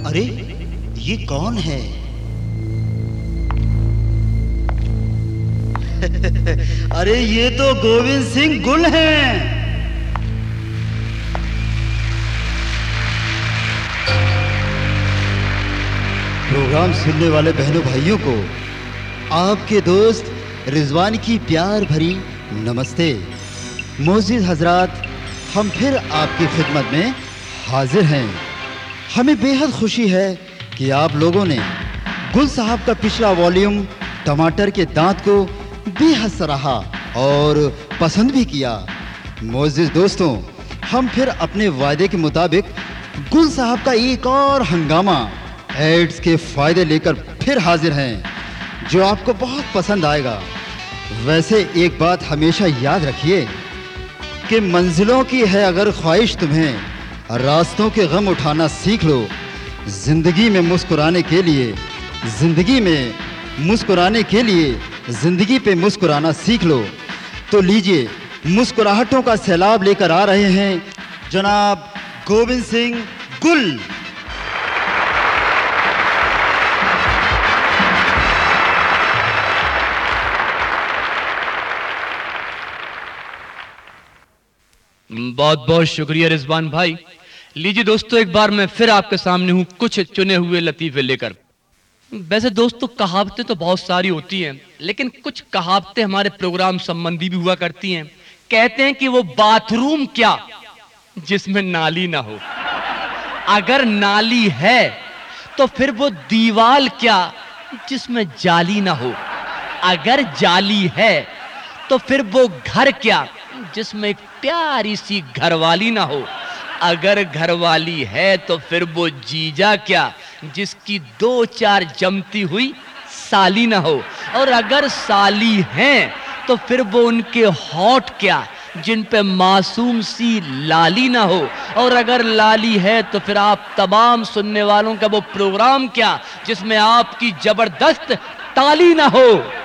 अरे ये कौन है? अरे ये तो गोविंद सिंह गुल हैं। प्रोग्राम सुनने वाले बहनों भाइयों को आपके दोस्त रिजवान की प्यार भरी नमस्ते। मोअज़्ज़िज़ हजरात, हम फिर आपकी खिदमत में हाजिर हैं। हमें बेहद खुशी है कि आप लोगों ने गुल साहब का पिछला वॉल्यूम टमाटर के दांत को बेहद सराहा और पसंद भी किया। मोअज़्ज़िज़ दोस्तों, हम फिर अपने वायदे के मुताबिक गुल साहब का एक और हंगामा एड्स के फायदे लेकर फिर हाजिर हैं, जो आपको बहुत पसंद आएगा। वैसे एक बात हमेशा याद रखिए कि मंजिलों की है अगर ख्वाहिश तुम्हें, रास्तों के गम उठाना सीख लो। जिंदगी में मुस्कुराने के लिए जिंदगी पे मुस्कुराना सीख लो। तो लीजिए, मुस्कुराहटों का सैलाब लेकर आ रहे हैं जनाब गोविंद सिंह गुल। बहुत बहुत शुक्रिया रिजवान भाई। लीजिए दोस्तों, एक बार मैं फिर आपके सामने हूं कुछ चुने हुए लतीफे लेकर। वैसे दोस्तों, कहावतें तो बहुत सारी होती हैं, लेकिन कुछ कहावतें हमारे प्रोग्राम संबंधी भी हुआ करती हैं। कहते हैं कि वो बाथरूम क्या जिसमें नाली ना हो, अगर नाली है तो फिर वो दीवाल क्या जिसमें जाली ना हो, अगर जाली है तो फिर वो घर क्या जिसमें एक प्यारी सी घरवाली ना हो, अगर घरवाली है तो फिर वो जीजा क्या जिसकी 2-4 जमती हुई साली ना हो, और अगर साली हैं तो फिर वो उनके होंठ क्या जिन पे मासूम सी लाली ना हो, और अगर लाली है तो फिर आप तमाम सुनने वालों का वो प्रोग्राम क्या जिसमें आपकी जबरदस्त ताली ना हो।